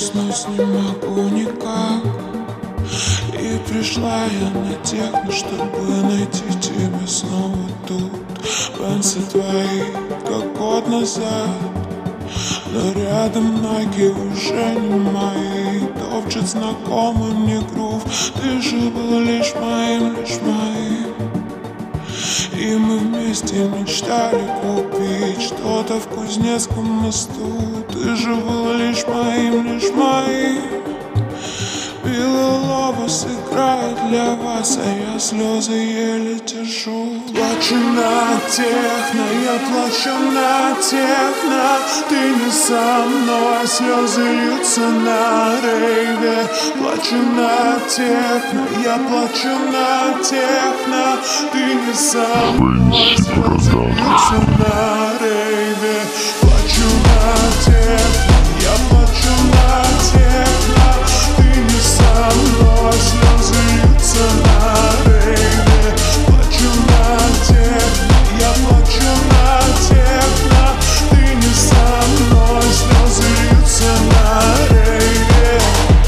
проснусь не могу никак. И пришла я на техно, чтобы найти тебя снова тут. Пенсы твои, как год назад, но рядом ноги уже не мои. Топчет знакомый мне грув. Ты же был лишь моим, лишь моим. И мы вместе мечтали купить что-то в Кузнецком мосту. Ты же был лишь моим, лишь моим. Белолобос играет для вас, а я слезы еле держу. Плачу на техно, я плачу на техно. Ты не со мной, слезы льются на рейве. Плачу на техно, я плачу на техно. Ты не со мной, слезы льются на рейве. Плачу на техно, я плачу на техно. Ты не со мной, слезы льются на рейве. Плачу на техно, я плачу на техно. Ты не со мной, слезы льются на рейве.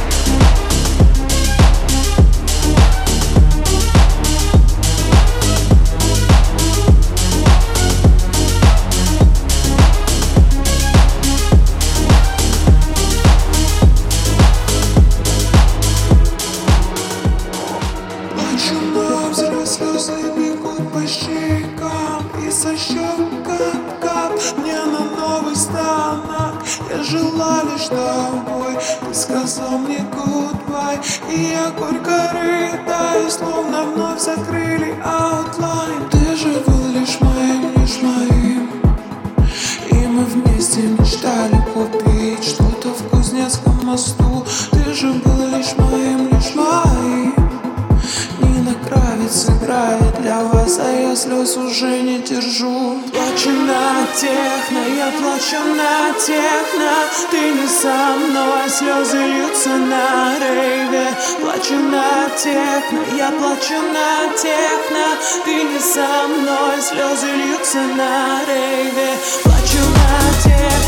Слезы бегут по щекам и со щек кап-кап мне на новый станок. Я жила лишь тобой, ты сказал мне goodbye, и я горько рыдаю, словно вновь закрыли аутлайн. Ты же был лишь моим, лишь моим. И мы вместе мечтали купить что-то в Кузнецком мосту. Ты же был лишь моим, лишь моим. Кравец играет для вас, а я слез уже не держу. Плачу на техно, я плачу на техно. Ты не со мной, слезы льются на рейве. Плачу на техно, я плачу на техно. Ты не со мной, слезы льются на рейве. Плачу на техно.